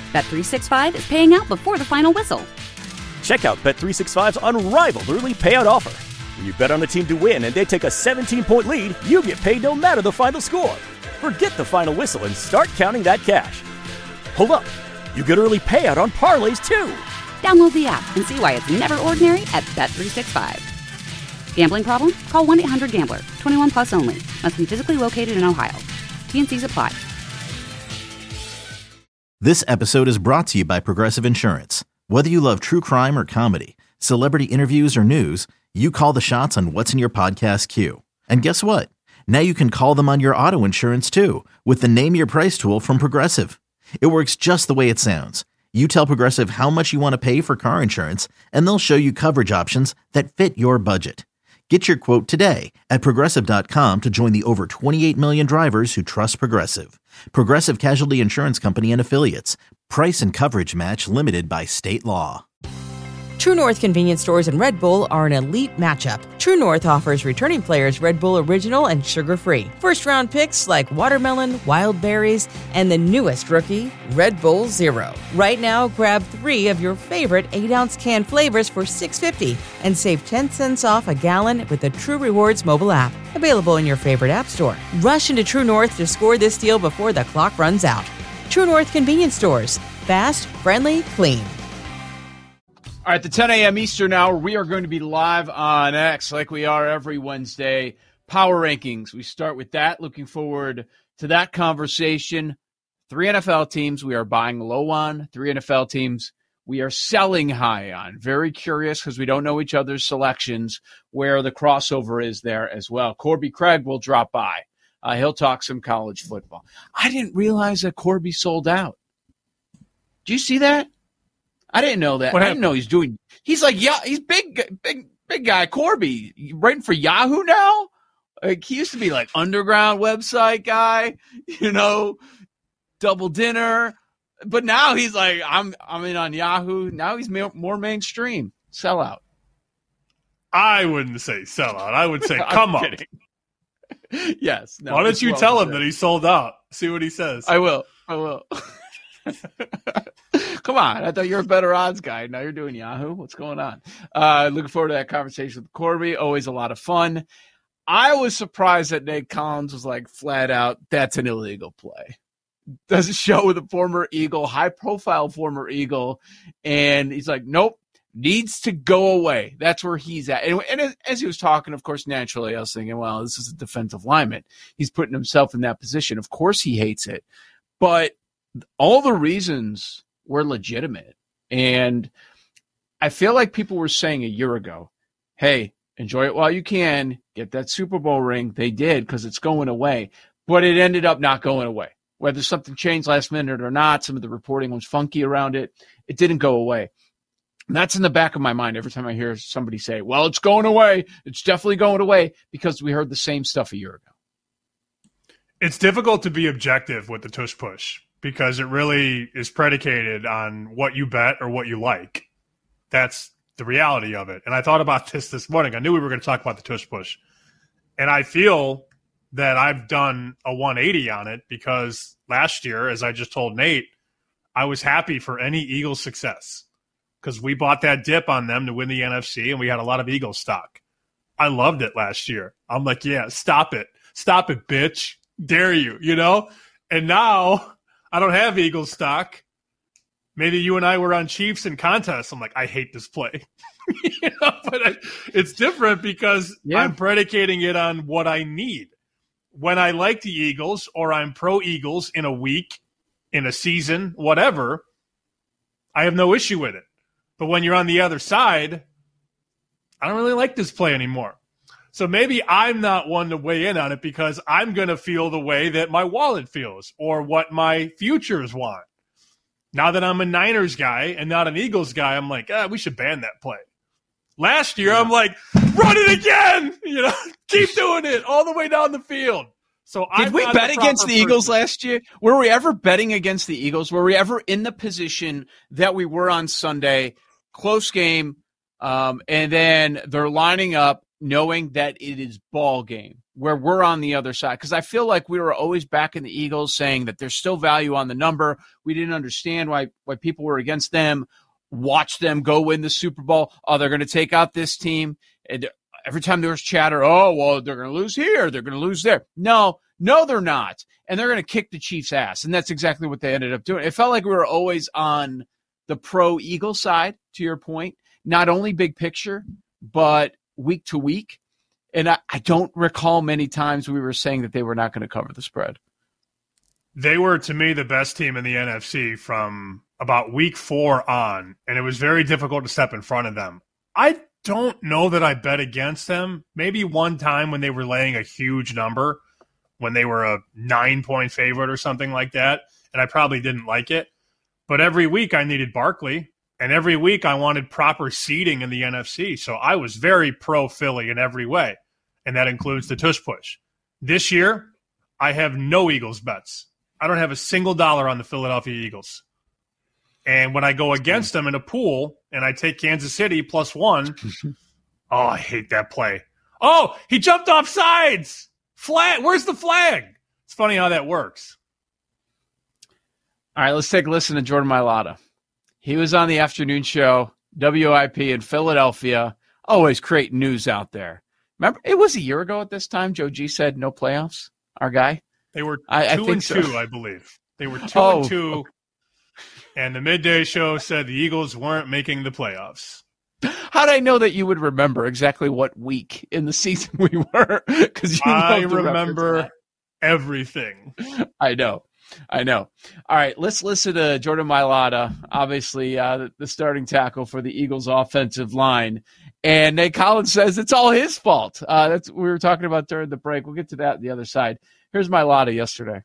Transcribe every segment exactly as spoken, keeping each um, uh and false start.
Bet three sixty-five is paying out before the final whistle. Check out Bet three sixty-five's unrivaled early payout offer. When you bet on a team to win and they take a seventeen-point lead, you get paid no matter the final score. Forget the final whistle and start counting that cash. Hold up. You get early payout on parlays, too. Download the app and see why it's never ordinary at Bet three sixty-five. Gambling problem? Call one eight hundred gambler. twenty-one plus only. Must be physically located in Ohio. T N Cs apply. This episode is brought to you by Progressive Insurance. Whether you love true crime or comedy, celebrity interviews or news, you call the shots on what's in your podcast queue. And guess what? Now you can call them on your auto insurance too with the Name Your Price tool from Progressive. It works just the way it sounds. You tell Progressive how much you want to pay for car insurance, and they'll show you coverage options that fit your budget. Get your quote today at Progressive dot com to join the over twenty-eight million drivers who trust Progressive. Progressive Casualty Insurance Company and Affiliates. Price and coverage match limited by state law. True North convenience stores and Red Bull are an elite matchup. True North offers returning players Red Bull Original and sugar-free. First-round picks like watermelon, wild berries, and the newest rookie, Red Bull Zero. Right now, grab three of your favorite eight-ounce can flavors for six dollars and fifty cents and save ten cents off a gallon with the True Rewards mobile app. Available in your favorite app store. Rush into True North to score this deal before the clock runs out. True North convenience stores. Fast, friendly, clean. All right, the ten a.m. Eastern hour, we are going to be live on X like we are every Wednesday. Power rankings. We start with that. Looking forward to that conversation. Three N F L teams we are buying low on. Three N F L teams we are selling high on. Very curious because we don't know each other's selections, where the crossover is there as well. Corby Craig will drop by. Uh, he'll talk some college football. I didn't realize that Corby sold out. Do you see that? I didn't know that. What I didn't know he's doing. He's like, yeah, he's big, big, big guy. Corby writing for Yahoo now. Like he used to be like underground website guy, you know, double dinner. But now he's like, I'm, I'm in on Yahoo. Now he's more mainstream. Sellout. I wouldn't say sellout. I would say come up. Yes. No, Why don't you well tell him said. that he sold out? See what he says. I will. I will. Come on. I thought you were a better odds guy. Now you're doing Yahoo. What's going on? Uh, looking forward to that conversation with Corby. Always a lot of fun. I was surprised that Nate Collins was like flat out, that's an illegal play. Does a show with a former Eagle, high profile former Eagle. And he's like, nope, needs to go away. That's where he's at. And, and as he was talking, of course, naturally, I was thinking, well, this is a defensive lineman. He's putting himself in that position. Of course he hates it. But all the reasons were legitimate. And I feel like people were saying a year ago, hey, enjoy it while you can. Get that Super Bowl ring. They did because it's going away. But it ended up not going away. Whether something changed last minute or not, some of the reporting was funky around it. It didn't go away. And that's in the back of my mind every time I hear somebody say, well, it's going away. It's definitely going away because we heard the same stuff a year ago. It's difficult to be objective with the tush push because it really is predicated on what you bet or what you like. That's the reality of it. And I thought about this this morning. I knew we were going to talk about the tush push. And I feel that I've done a one eighty on it because last year, as I just told Nate, I was happy for any Eagles success because we bought that dip on them to win the N F C and we had a lot of Eagles stock. I loved it last year. I'm like, yeah, stop it. Stop it, bitch. Dare you, you know? And now I don't have Eagles stock. Maybe you and I were on Chiefs in contests. I'm like, I hate this play. you know, but I, it's different because yeah. I'm predicating it on what I need. When I like the Eagles or I'm pro-Eagles in a week, in a season, whatever, I have no issue with it. But when you're on the other side, I don't really like this play anymore. So maybe I'm not one to weigh in on it because I'm going to feel the way that my wallet feels or what my futures want. Now that I'm a Niners guy and not an Eagles guy, I'm like, ah, we should ban that play. Last year, yeah. I'm like, run it again. You know, keep doing it all the way down the field. So did I'm we not bet the against the person. Eagles last year? Were we ever betting against the Eagles? Were we ever in the position that we were on Sunday? Close game, um, and then they're lining up knowing that it is ball game. where we're on the other side, because I feel like we were always backing the Eagles, saying that there's still value on the number. We didn't understand why why people were against them. Watch them go win the Super Bowl. Oh, they're going to take out this team. And every time there was chatter, oh, well, they're going to lose here, they're going to lose there. No, no, they're not. And they're going to kick the Chiefs' ass. And that's exactly what they ended up doing. It felt like we were always on the pro-Eagle side, to your point, not only big picture, but week to week. And I, I don't recall many times we were saying that they were not going to cover the spread. They were, to me, the best team in the N F C from about week four on, and it was very difficult to step in front of them. I don't know that I bet against them. Maybe one time when they were laying a huge number, when they were a nine-point favorite or something like that, and I probably didn't like it. But every week I needed Barkley, and every week I wanted proper seeding in the N F C. So I was very pro-Philly in every way, and that includes the tush push. This year, I have no Eagles bets. I don't have a single dollar on the Philadelphia Eagles. And when I go against them in a pool and I take Kansas City plus one, oh, I hate that play. Oh, he jumped off sides. Flag. Where's the flag? It's funny how that works. All right, let's take a listen to Jordan Mailata. He was on the afternoon show, W I P in Philadelphia, always creating news out there. Remember, it was a year ago at this time, Joe G said no playoffs, our guy. They were two I, I and think two, so. I believe. They were two oh. and two, and the midday show said the Eagles weren't making the playoffs. How did I know that you would remember exactly what week in the season we were? Because you I remember everything. I know. I know. All right, let's listen to Jordan Mailata, obviously uh, the, the starting tackle for the Eagles offensive line. And Nate Collins says it's all his fault. Uh, that's what we were talking about during the break. We'll get to that on the other side. Here's Mailata yesterday.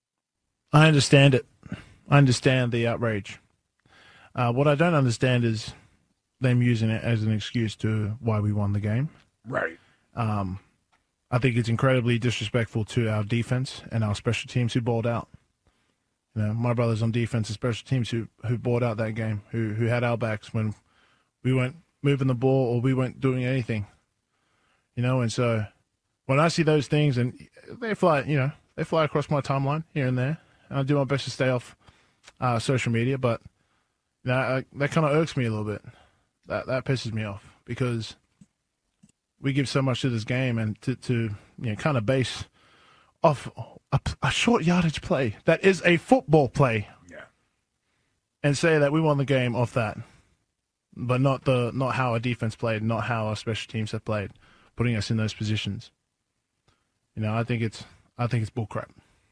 I understand it. I understand the outrage. Uh, what I don't understand is them using it as an excuse to why we won the game. Right. Um, I think it's incredibly disrespectful to our defense and our special teams who balled out. You know, my brothers on defense and special teams who who balled out that game, who who had our backs when we weren't moving the ball or we weren't doing anything. You know, and so when I see those things, and they fly, you know, they fly across my timeline here and there, and I do my best to stay off uh, social media, but you know, I, that kind of irks me a little bit. That that pisses me off because we give so much to this game, and to, to you know, kind of base off a, a short yardage play that is a football play, yeah, and say that we won the game off that, but not the not how our defense played, not how our special teams have played, putting us in those positions. You know, I think it's I think it's bullcrap.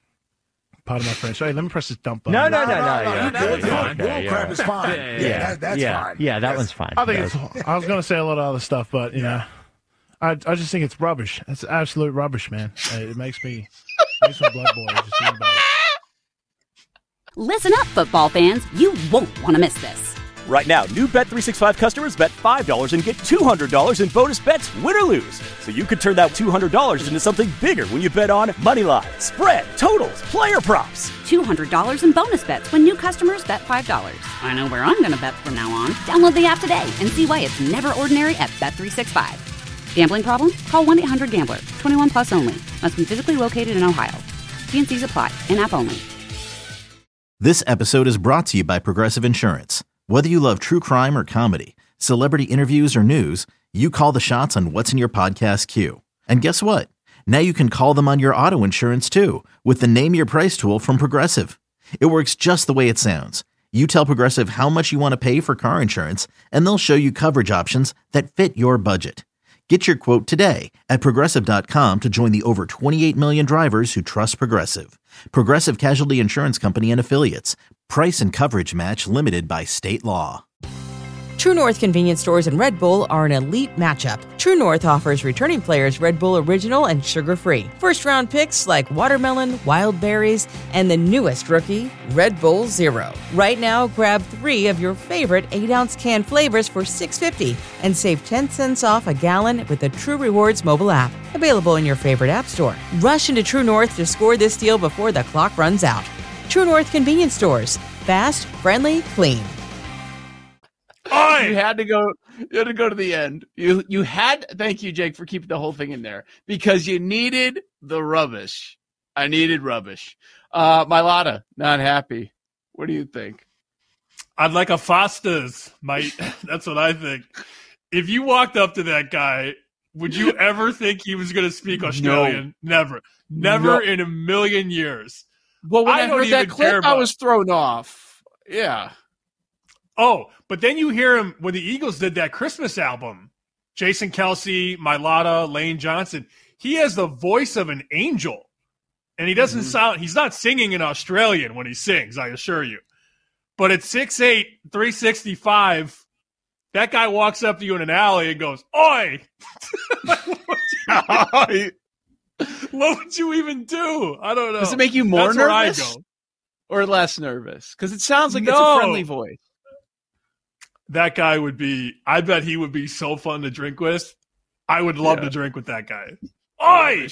Pardon my French. Sorry, let me press this dump button. No, no, no, no. no, yeah, no, yeah, that's yeah, fine. okay, Bull crap yeah. is fine. Yeah, Yeah, that- that's yeah, fine. Yeah, that That's- one's fine. I think That it's. I was going to say a lot of other stuff, but you know, I I just think it's rubbish. It's absolute rubbish, man. It makes me makes my blood boil just thinking about it. Listen up, football fans. You won't want to miss this. Right now, new Bet three sixty-five customers bet five dollars and get two hundred dollars in bonus bets, win or lose. So you could turn that two hundred dollars into something bigger when you bet on money line, spread, totals, player props. two hundred dollars in bonus bets when new customers bet five dollars. I know where I'm going to bet from now on. Download the app today and see why it's never ordinary at Bet three sixty-five. Gambling problem? Call one eight hundred gambler. twenty-one plus only. Must be physically located in Ohio. T N Cs apply. In-app only. This episode is brought to you by Progressive Insurance. Whether you love true crime or comedy, celebrity interviews or news, you call the shots on what's in your podcast queue. And guess what? Now you can call them on your auto insurance too with the Name Your Price tool from Progressive. It works just the way it sounds. You tell Progressive how much you want to pay for car insurance, and they'll show you coverage options that fit your budget. Get your quote today at Progressive dot com to join the over twenty-eight million drivers who trust Progressive. Progressive Casualty Insurance Company and Affiliates. Price and coverage match limited by state law. True North convenience stores and Red Bull are an elite matchup. True North offers returning players Red Bull Original and sugar-free. First-round picks like watermelon, wild berries, and the newest rookie, Red Bull Zero. Right now, grab three of your favorite eight-ounce can flavors for six dollars and fifty cents and save ten cents off a gallon with the True Rewards mobile app. Available in your favorite app store. Rush into True North to score this deal before the clock runs out. True North convenience stores. Fast, friendly, clean. Oi! Oi! You had to go. You had to go to the end. You you had. Thank you, Jake, for keeping the whole thing in there because you needed the rubbish. I needed rubbish. Uh, Mailata, not happy. What do you think? I'd like a Foster's, mate. That's what I think. If you walked up to that guy, would you ever think he was going to speak Australian? No. Never. Never no. in a million years. Well, when I, I heard that clip, I was thrown off. Yeah. Oh, but then you hear him when the Eagles did that Christmas album. Jason Kelce, Mailata, Lane Johnson. He has the voice of an angel. And he doesn't mm-hmm. sound – he's not singing in Australian when he sings, I assure you. But at six eight, three sixty-five, that guy walks up to you in an alley and goes, "Oi!" What would you even do? I don't know. Does it make you more That's nervous where I go. or less nervous? Because it sounds like no. it's a friendly voice. That guy would be – I bet he would be so fun to drink with. I would love yeah. to drink with that guy. Oi!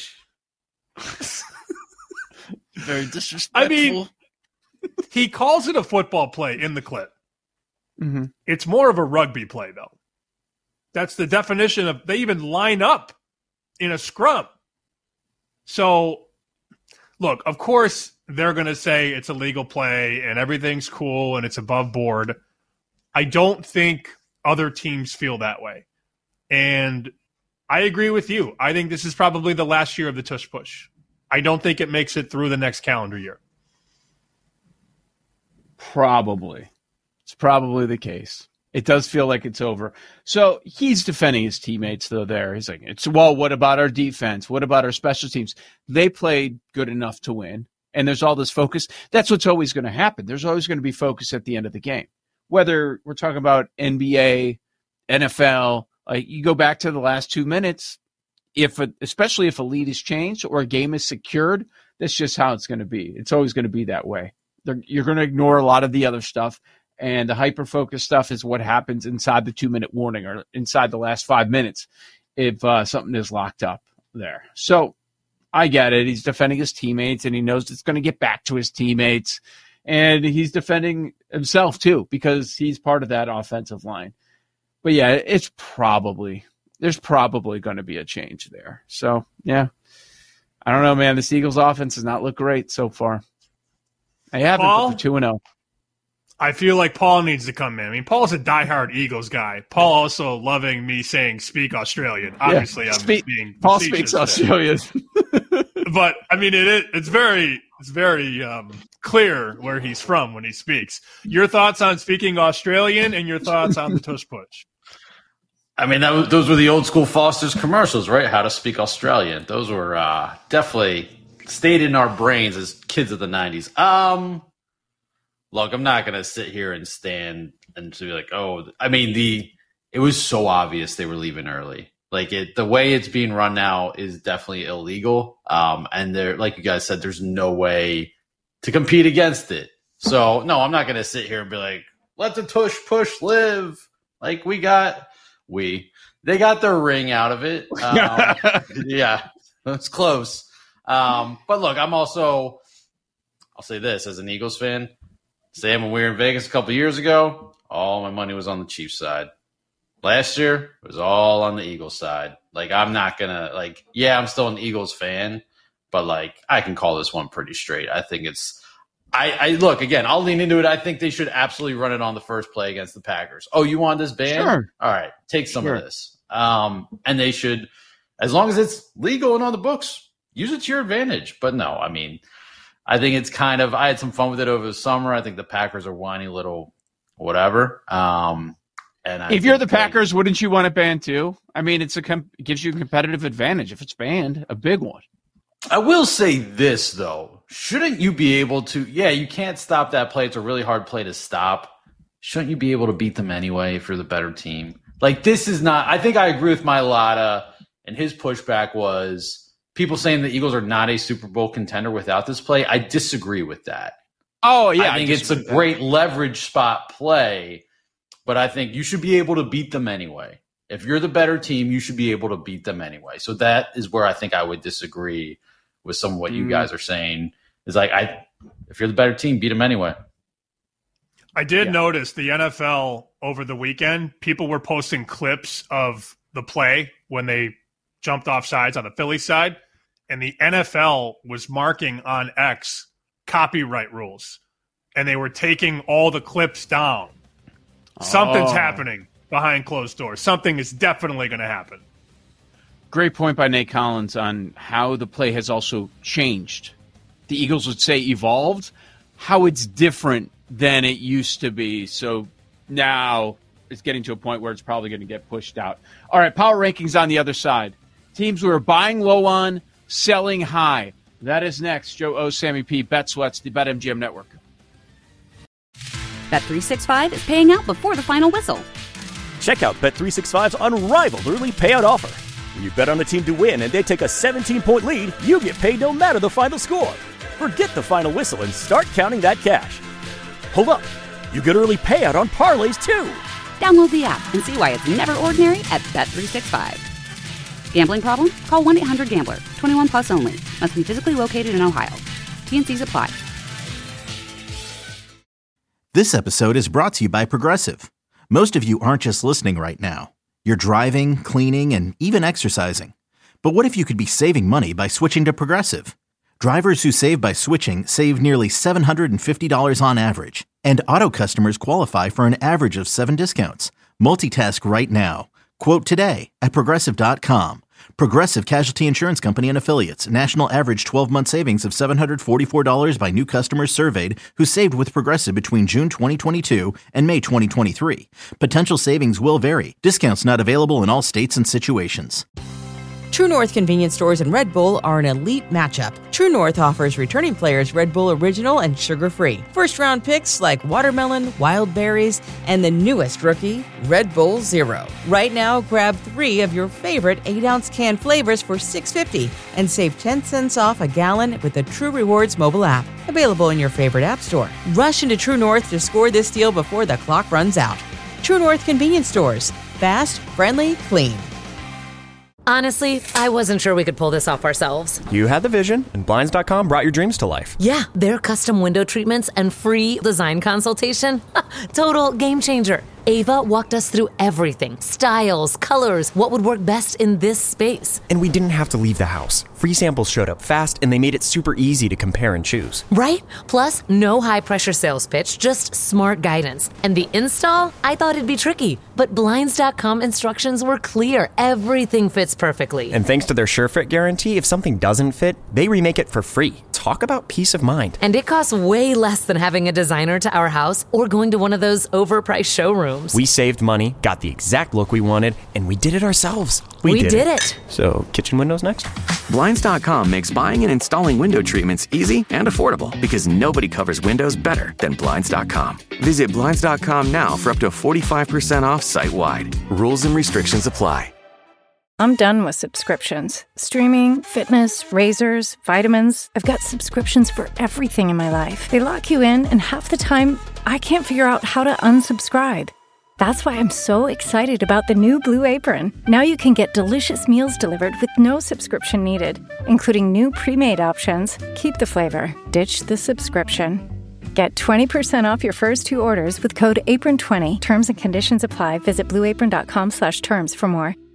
Very disrespectful. I mean, he calls it a football play in the clip. Mm-hmm. It's more of a rugby play, though. That's the definition of – they even line up in a scrum. So, look, of course they're going to say it's a legal play and everything's cool and it's above board. I don't think other teams feel that way. And I agree with you. I think this is probably the last year of the tush push. I don't think it makes it through the next calendar year. Probably. It's probably the case. It does feel like it's over. So he's defending his teammates, though, there. He's like, "It's well, what about our defense? What about our special teams? They played good enough to win." And there's all this focus. That's what's always going to happen. There's always going to be focus at the end of the game. Whether we're talking about N B A, N F L, like you go back to the last two minutes, if a, especially if a lead is changed or a game is secured, that's just how it's going to be. It's always going to be that way. They're, you're going to ignore a lot of the other stuff. And the hyper-focused stuff is what happens inside the two-minute warning or inside the last five minutes if uh, something is locked up there. So I get it. He's defending his teammates, and he knows it's going to get back to his teammates. And he's defending himself, too, because he's part of that offensive line. But, yeah, it's probably – there's probably going to be a change there. So, yeah. I don't know, man. This Eagles offense does not look great so far. I haven't, but they're two and oh. I feel like Paul needs to come in. I mean, Paul's a diehard Eagles guy. Paul also loving me saying speak Australian. Obviously, yeah, I'm speak, being Paul speaks Australian. But I mean, it is it's very it's very um, clear where he's from when he speaks. Your thoughts on speaking Australian and your thoughts on the tush push. I mean, that was, those were the old school Foster's commercials, right? How to speak Australian. Those were uh, definitely stayed in our brains as kids of the nineties. Um. Look, I'm not going to sit here and stand and to be like, oh, I mean, the it was so obvious they were leaving early. Like it, the way it's being run now is definitely illegal. Um, and there, like you guys said, there's no way to compete against it. So no, I'm not going to sit here and be like, let the tush push live. Like we got, we, they got their ring out of it. Um, yeah, that's close. Um, but look, I'm also, I'll say this as an Eagles fan. Sam, when we were in Vegas a couple years ago, all my money was on the Chiefs side. Last year, it was all on the Eagles side. Like, I'm not going to, like, yeah, I'm still an Eagles fan, but, like, I can call this one pretty straight. I think it's I, – I look, again, I'll lean into it. I think they should absolutely run it on the first play against the Packers. Oh, you want this band? Sure. All right, take some sure. of this. Um, and they should, as long as it's legal and on the books, use it to your advantage. But, no, I mean – I think it's kind of – I had some fun with it over the summer. I think the Packers are whiny little whatever. Um, and I if you're the they, Packers, wouldn't you want it banned too? I mean, it's a com- it gives you a competitive advantage if it's banned, a big one. I will say this, though. Shouldn't you be able to – yeah, you can't stop that play. It's a really hard play to stop. Shouldn't you be able to beat them anyway if you're the better team? Like, this is not – I think I agree with Mailata, and his pushback was – people saying the Eagles are not a Super Bowl contender without this play, I disagree with that. Oh, yeah. I think I it's a great leverage spot play, but I think you should be able to beat them anyway. If you're the better team, you should be able to beat them anyway. So that is where I think I would disagree with some of what mm. you guys are saying. Is like, I, if you're the better team, beat them anyway. I did Yeah. notice the N F L over the weekend, people were posting clips of the play when they jumped off sides on the Philly side, and the N F L was marking on X copyright rules, and they were taking all the clips down. Something's Oh. happening behind closed doors. Something is definitely going to happen. Great point by Nate Collins on how the play has also changed. The Eagles would say evolved, how it's different than it used to be. So now it's getting to a point where it's probably going to get pushed out. All right, power rankings on the other side. Teams we are buying low on, selling high. That is next. Joe O, Sammy P, Bet Sweats, the BetMGM Network. Bet three sixty-five is paying out before the final whistle. Check out Bet three sixty-five's unrivaled early payout offer. When you bet on a team to win and they take a seventeen-point lead, you get paid no matter the final score. Forget the final whistle and start counting that cash. Hold up. You get early payout on parlays, too. Download the app and see why it's never ordinary at Bet three sixty-five. Gambling problem? Call one eight hundred gambler. twenty-one plus only. Must be physically located in Ohio. T and C's apply. This episode is brought to you by Progressive. Most of you aren't just listening right now. You're driving, cleaning, and even exercising. But what if you could be saving money by switching to Progressive? Drivers who save by switching save nearly seven hundred fifty dollars on average. And auto customers qualify for an average of seven discounts. Multitask right now. Quote today at Progressive dot com. Progressive Casualty Insurance Company and Affiliates. National average twelve-month savings of seven hundred forty-four dollars by new customers surveyed who saved with Progressive between June twenty twenty-two and May twenty twenty-three. Potential savings will vary. Discounts not available in all states and situations. True North convenience stores and Red Bull are an elite matchup. True North offers returning players Red Bull Original and sugar-free. First-round picks like watermelon, wild berries, and the newest rookie, Red Bull Zero. Right now, grab three of your favorite eight-ounce can flavors for six dollars and fifty cents and save ten cents off a gallon with the True Rewards mobile app. Available in your favorite app store. Rush into True North to score this deal before the clock runs out. True North convenience stores. Fast, friendly, clean. Honestly, I wasn't sure we could pull this off ourselves. You had the vision, and Blinds dot com brought your dreams to life. Yeah, their custom window treatments and free design consultation. Total game changer. Ava walked us through everything. Styles, colors, what would work best in this space. And we didn't have to leave the house. Free samples showed up fast, and they made it super easy to compare and choose. Right? Plus, no high-pressure sales pitch, just smart guidance. And the install? I thought it'd be tricky, but Blinds dot com instructions were clear. Everything fits perfectly. And thanks to their SureFit guarantee, if something doesn't fit, they remake it for free. Talk about peace of mind. And it costs way less than having a designer to our house or going to one of those overpriced showrooms. We saved money, got the exact look we wanted, and we did it ourselves. We, We did, did it. it. So, kitchen windows next? Blinds dot com makes buying and installing window treatments easy and affordable because nobody covers windows better than Blinds dot com. Visit Blinds dot com now for up to forty-five percent off site-wide. Rules and restrictions apply. I'm done with subscriptions. Streaming, fitness, razors, vitamins. I've got subscriptions for everything in my life. They lock you in, and half the time, I can't figure out how to unsubscribe. That's why I'm so excited about the new Blue Apron. Now you can get delicious meals delivered with no subscription needed, including new pre-made options. Keep the flavor, ditch the subscription. Get twenty percent off your first two orders with code apron twenty. Terms and conditions apply. Visit blue apron dot com slash terms for more.